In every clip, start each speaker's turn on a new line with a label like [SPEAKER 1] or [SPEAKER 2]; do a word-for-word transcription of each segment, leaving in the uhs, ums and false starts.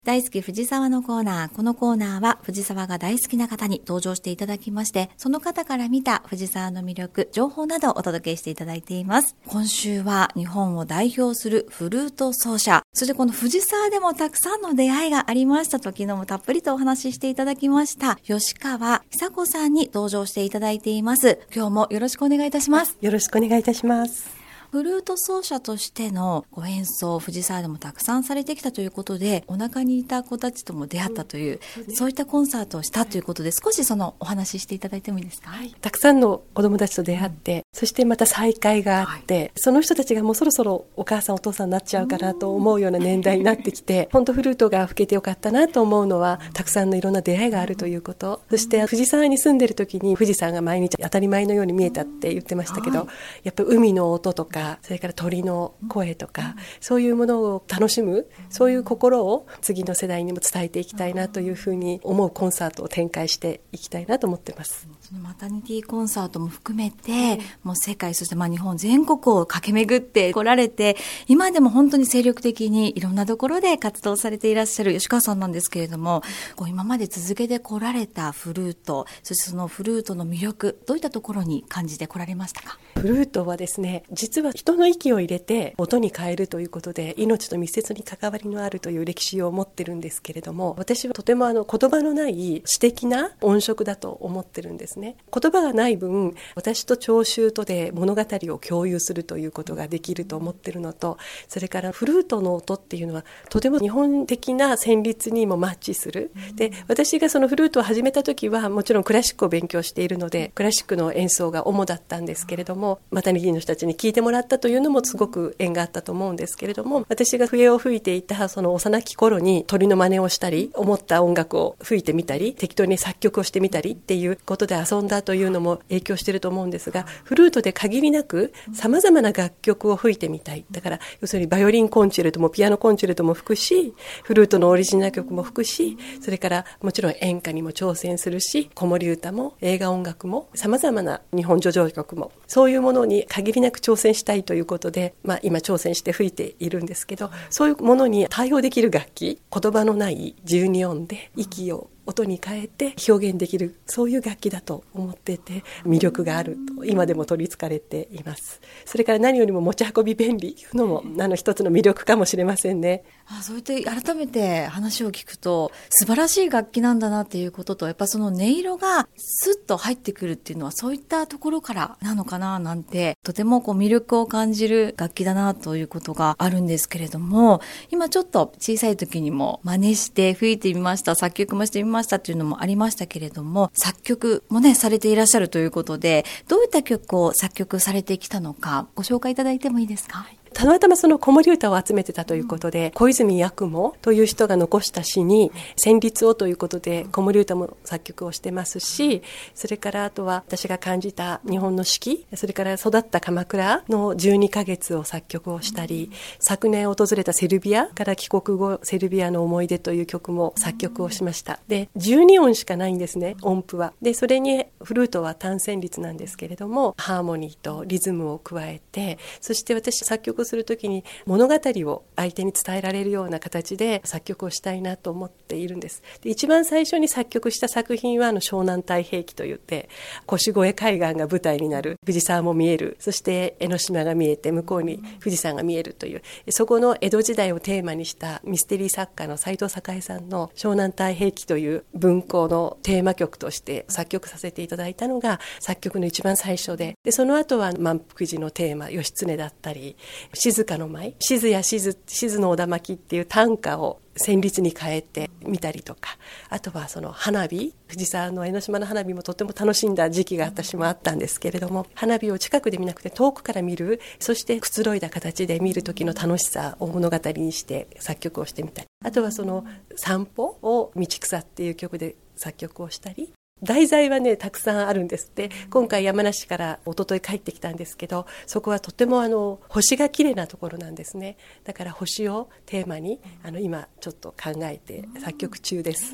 [SPEAKER 1] 大好き藤沢のコーナー。このコーナーは藤沢が大好きな方に登場していただきまして、その方から見た藤沢の魅力、情報などをお届けしていただいています。今週は日本を代表するフルート奏者、そしてこの藤沢でもたくさんの出会いがありましたと、昨日もたっぷりとお話ししていただきました吉川久子さんに登場していただいています。今日もよろしくお願いいたします。
[SPEAKER 2] よろしくお願いいたします。
[SPEAKER 1] フルート奏者としてのご演奏を藤沢でもたくさんされてきたということで、お腹にいた子たちとも出会ったという、うん、そう, そういったコンサートをしたということで、少しそのお話ししていただいてもいいですか？
[SPEAKER 2] はい、たくさんの子どもたちと出会って、うん、そしてまた再会があって、はい、その人たちがもうそろそろお母さんお父さんになっちゃうかなと思うような年代になってきて、本当フルートが吹けてよかったなと思うのは、たくさんのいろんな出会いがあるということ、うん、そして藤沢に住んでる時に富士山が毎日当たり前のように見えたって言ってましたけど、はい、やっぱり海の音とか、それから鳥の声とか、そういうものを楽しむ、そういう心を次の世代にも伝えていきたいなというふうに思うコンサートを展開していきたいなと思ってます。
[SPEAKER 1] そのマタニティコンサートも含めて、もう世界、そしてまあ日本全国を駆け巡って来られて、今でも本当に精力的にいろんなところで活動されていらっしゃる吉川さんなんですけれども、こう今まで続けて来られたフルート、そしてそのフルートの魅力、どういったところに感じて来られましたか？
[SPEAKER 2] フルートはですね、実は人の息を入れて音に変えるということで、命と密接に関わりのあるという歴史を持ってるんですけれども、私はとてもあの言葉のない詩的な音色だと思ってるんですね。言葉がない分、私と聴衆とで物語を共有するということができると思ってるのと、それからフルートの音っていうのはとても日本的な旋律にもマッチする。で、私がそのフルートを始めた時はもちろんクラシックを勉強しているので、クラシックの演奏が主だったんですけれども、マタニティの人たちに聞いてもらったというのもすごく縁があったと思うんですけれども、私が笛を吹いていたその幼き頃に鳥の真似をしたり、思った音楽を吹いてみたり、適当に作曲をしてみたりっていうことで遊んだというのも影響していると思うんですが、フルートで限りなく様々な楽曲を吹いてみたい。だから要するにバイオリンコンチェルトもピアノコンチェルトも吹くし、フルートのオリジナル曲も吹くし、それからもちろん演歌にも挑戦するし、子守歌も映画音楽も様々な日本叙情曲も、そういうものに限りなく挑戦したいということで、まあ、今挑戦して吹いているんですけど、そういうものに対応できる楽器、言葉のないじゅうに音で息を音に変えて表現できる、そういう楽器だと思っていて、魅力があると今でも取り憑かれています。それから何よりも持ち運び便利というのもあの一つの魅力かもしれませんね。
[SPEAKER 1] あ、そういって改めて話を聞くと素晴らしい楽器なんだなっていうことと、やっぱその音色がスッと入ってくるっていうのはそういったところからなのかななんて、とてもこう魅力を感じる楽器だなということがあるんですけれども、今ちょっと小さい時にも真似して吹いてみました、作曲もしてみましたというのもありましたけれども、作曲もねされていらっしゃるということで、どういった曲を作曲されてきたのかご紹介いただいてもいいですか？
[SPEAKER 2] たまたまその子守歌を集めてたということで、うん、小泉八雲という人が残した詩に旋律をということで子守歌も作曲をしてますし、それからあとは私が感じた日本の四季、それから育った鎌倉のじゅうにかげつを作曲をしたり、うん、昨年訪れたセルビアから帰国後セルビアの思い出という曲も作曲をしました。で、じゅうに音しかないんですね、音符は。で、それにフルートは単旋律なんですけれども、ハーモニーとリズムを加えて、そして私作曲するときに物語を相手に伝えられるような形で作曲をしたいなと思っているんです。で、一番最初に作曲した作品はあの湘南太平記といって、腰越海岸が舞台になる、藤沢も見える、そして江ノ島が見えて向こうに富士山が見えるという、そこの江戸時代をテーマにしたミステリー作家の斉藤栄さんの湘南太平記という文庫のテーマ曲として作曲させていただいたのが作曲の一番最初で、でその後は満腹時のテーマ義経だったり、静かの舞、静や静、静のおだまきっていう短歌を旋律に変えてみたりとか、あとはその花火、藤沢の江ノ島の花火もとても楽しんだ時期が私もあったんですけれども、花火を近くで見なくて遠くから見る、そしてくつろいだ形で見る時の楽しさを物語にして作曲をしてみたり、あとはその散歩を道草っていう曲で作曲をしたり、題材はねたくさんあるんですって。今回山梨から一昨日帰ってきたんですけど、そこはとてもあの星が綺麗なところなんですね。だから星をテーマにあの今ちょっと考えて作曲中です。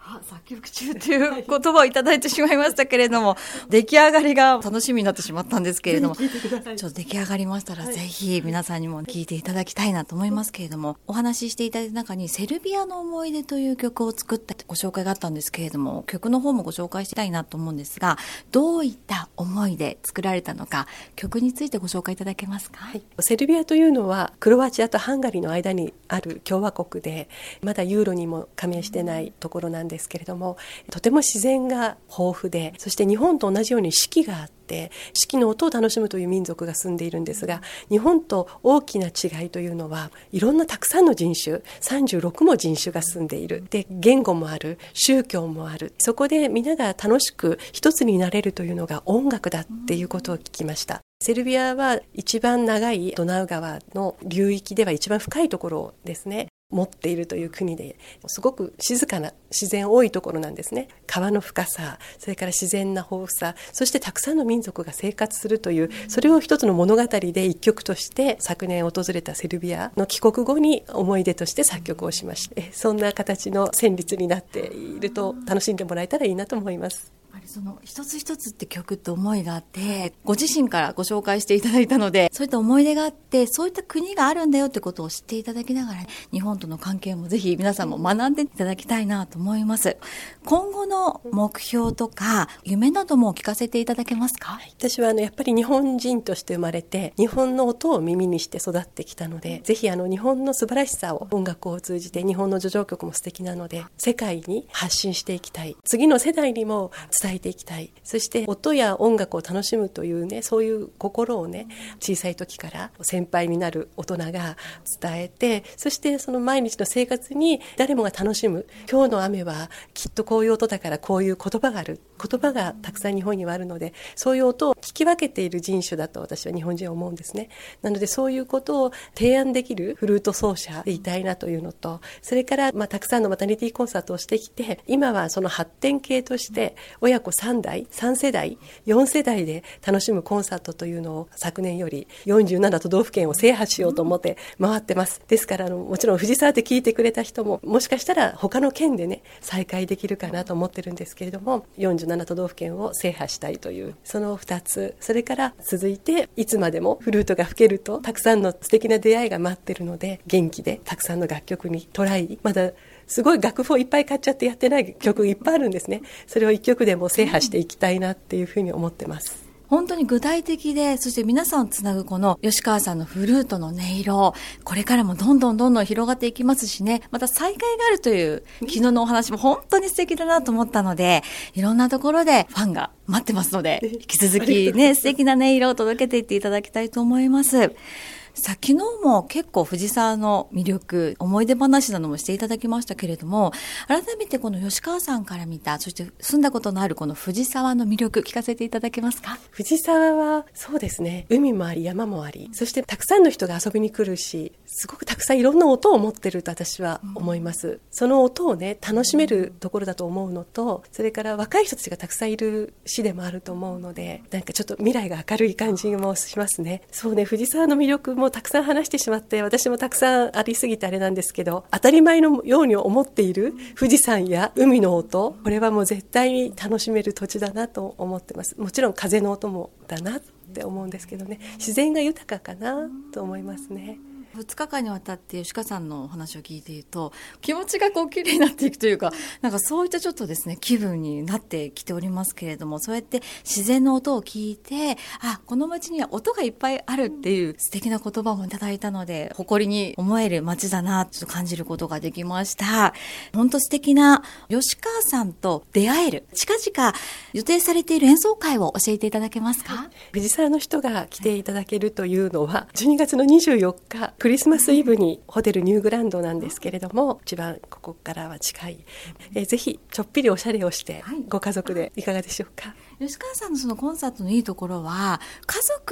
[SPEAKER 1] あ、作曲中という言葉をいただいてしまいましたけれども、出来上がりが楽しみになってしまったんですけれども、ちょっと出来上がりましたら、はい、ぜひ皆さんにも聴いていただきたいなと思いますけれども、お話ししていただいた中にセルビアの思い出という曲を作ったご紹介があったんですけれども、曲の方もご紹介したいなと思うんですが、どういった思いで作られたのか、曲についてご紹介いただけますか？はい、
[SPEAKER 2] セルビアというのはクロアチアとハンガリーの間にある共和国で、まだユーロにも加盟してないところなんですけれども、とても自然が豊富で、そして日本と同じように四季があって、四季の音を楽しむという民族が住んでいるんですが、日本と大きな違いというのは、いろんなたくさんの人種、さんじゅうろくも人種が住んでいる。で、言語もある、宗教もある。そこでみんなが楽しく一つになれるというのが音楽だっていうことを聞きました。セルビアは一番長いドナウ川の流域では一番深いところですね。持っているという国ですごく静かな自然多いところなんですね。川の深さ、それから自然な豊富さ、そしてたくさんの民族が生活するという、それを一つの物語で一曲として昨年訪れたセルビアの帰国後に思い出として作曲をしました。そんな形の旋律になっていると楽しんでもらえたらいいなと思います。
[SPEAKER 1] その一つ一つって曲って思いがあって、ご自身からご紹介していただいたので、そういった思い出があって、そういった国があるんだよってことを知っていただきながら、日本との関係もぜひ皆さんも学んでいただきたいなと思います。今後の目標とか夢なども聞かせていただけますか？
[SPEAKER 2] 私はあのやっぱり日本人として生まれて、日本の音を耳にして育ってきたので、ぜひあの日本の素晴らしさを音楽を通じて、日本の叙情曲も素敵なので世界に発信していきたい。次の世代にも伝えていきたい。そして音や音楽を楽しむというね、そういう心をね、小さい時から先輩になる大人が伝えて、そしてその毎日の生活に誰もが楽しむ。今日の雨はきっとこういう音だからこういう言葉がある。言葉がたくさん日本にはあるので、そういう音を聞き分けている人種だと私は日本人は思うんですね。なのでそういうことを提案できるフルート奏者でいたいなというのと、それからまあたくさんのマタニティコンサートをしてきて、今はその発展系として親子さんだい、さん世代、よん世代で楽しむコンサートというのを昨年よりよんじゅうなな都道府県を制覇しようと思って回ってます。ですからあのもちろん藤沢で聞いてくれた人ももしかしたら他の県でね再開できるかなと思ってるんですけれども、よんじゅうなな都道府県を制覇したいというそのふたつ、それから続いていつまでもフルートが吹けるとたくさんの素敵な出会いが待ってるので、元気でたくさんの楽曲にトライ、まだすごい楽譜をいっぱい買っちゃってやってない曲いっぱいあるんですね。それを一曲でも制覇していきたいなっていうふうに思ってます。
[SPEAKER 1] 本当に具体的で、そして皆さんをつなぐこの吉川さんのフルートの音色、これからもどんどんどんどん広がっていきますしね、また再会があるという昨日のお話も本当に素敵だなと思ったので、いろんなところでファンが待ってますので、引き続きね、素敵な音色を届けていっていただきたいと思います。さあ、昨日も結構藤沢の魅力、思い出話などもしていただきましたけれども、改めてこの吉川さんから見た、そして住んだことのあるこの藤沢の魅力、聞かせていただけますか？
[SPEAKER 2] 藤沢はそうですね、海もあり山もあり、そしてたくさんの人が遊びに来るし、すごくたくさんいろんな音を持ってると私は思います、うん、その音をね楽しめるところだと思うのと、それから若い人たちがたくさんいる市でもあると思うので、なんかちょっと未来が明るい感じもしますね。そうね、藤沢の魅力もたくさん話してしまって、私もたくさんありすぎてあれなんですけど、当たり前のように思っている富士山や海の音、これはもう絶対に楽しめる土地だなと思ってます。もちろん風の音もだなって思うんですけどね、自然が豊かかなと思いますね。
[SPEAKER 1] ふつかかんにわたって吉川さんのお話を聞いていると、気持ちがこう綺麗になっていくというか、なんかそういったちょっとですね気分になってきておりますけれども、そうやって自然の音を聞いて、あ、この街には音がいっぱいあるっていう素敵な言葉もいただいたので、誇りに思える街だなと感じることができました。本当素敵な吉川さんと出会える、近々予定されている演奏会を教えていただけますか？はい、
[SPEAKER 2] 藤沢の人が来ていただけるというのはじゅうにがつのにじゅうよっかクリスマスイブにホテルニューグランドなんですけれども、一番ここからは近い、えー、ぜひちょっぴりおしゃれをしてご家族でいかがでしょうか？
[SPEAKER 1] 吉川さんのそのコンサートのいいところは、家族で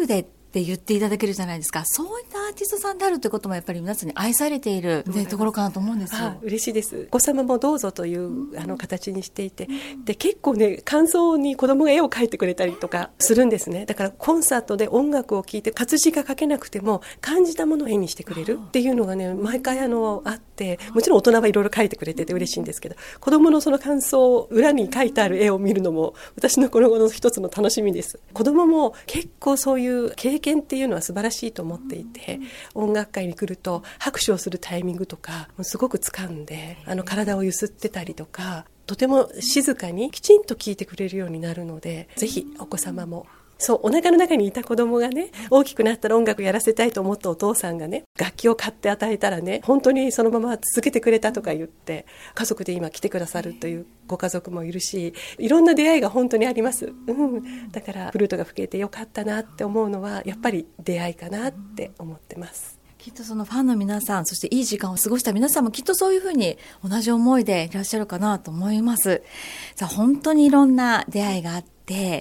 [SPEAKER 1] って言っていただけるじゃないですか。そういったアーティストさんであるということもやっぱり皆さんに愛されている、ね、ところかなと思うんですよ。
[SPEAKER 2] あ、嬉しいです。お子様もどうぞという、うん、あの形にしていて、で結構ね、感想に子供が絵を描いてくれたりとかするんですね。だからコンサートで音楽を聴いて活字が描けなくても感じたものを絵にしてくれるっていうのがね、毎回あのあって、もちろん大人はいろいろ描いてくれてて嬉しいんですけど、子供のその感想を裏に描いてある絵を見るのも私のこの後の一つの楽しみです。子供も結構そういう経験っていうのは素晴らしいと思っていて、音楽会に来ると拍手をするタイミングとかすごく掴んで、あの体を揺すってたりとか、とても静かにきちんと聞いてくれるようになるので、ぜひお子様も、そうお腹の中にいた子供がね、大きくなったら音楽やらせたいと思ったお父さんがね、楽器を買って与えたらね、本当にそのまま続けてくれたとか言って家族で今来てくださるというご家族もいるし、いろんな出会いが本当にあります、うん、だからフルートが吹けてよかったなって思うのはやっぱり出会いかなって思ってます。
[SPEAKER 1] きっとそのファンの皆さん、そしていい時間を過ごした皆さんもきっとそういうふうに同じ思いでいらっしゃるかなと思います。さあ、本当にいろんな出会いがあって、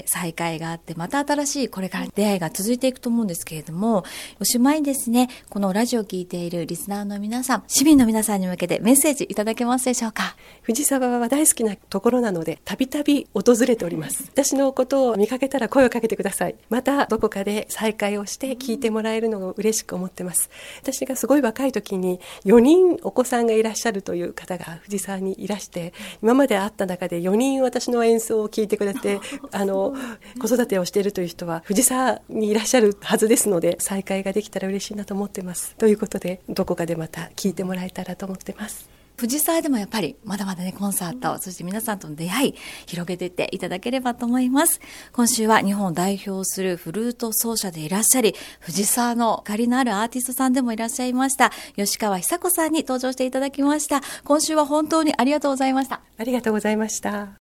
[SPEAKER 1] 再会があって、また新しいこれから出会いが続いていくと思うんですけれども、おしまいにですね、このラジオを聞いているリスナーの皆さん、市民の皆さんに向けてメッセージいただけますでしょうか。
[SPEAKER 2] 藤沢は大好きなところなので、たびたび訪れております。私のことを見かけたら声をかけてください。またどこかで再会をして聞いてもらえるのを嬉しく思ってます。私がすごい若い時によにんお子さんがいらっしゃるという方が藤沢にいらして、今まで会った中でよにん私の演奏を聞いてくれて、あの子育てをしているという人は藤沢にいらっしゃるはずですので、再会ができたら嬉しいなと思ってます。ということで、どこかでまた聞いてもらえたらと思ってます。
[SPEAKER 1] 藤沢でもやっぱりまだまだね、コンサート、そして皆さんとの出会い広げていっていただければと思います。今週は日本を代表するフルート奏者でいらっしゃり、藤沢のゆかりのあるアーティストさんでもいらっしゃいました吉川久子さんに登場していただきました。今週は本当にありがとうございました。
[SPEAKER 2] ありがとうございました。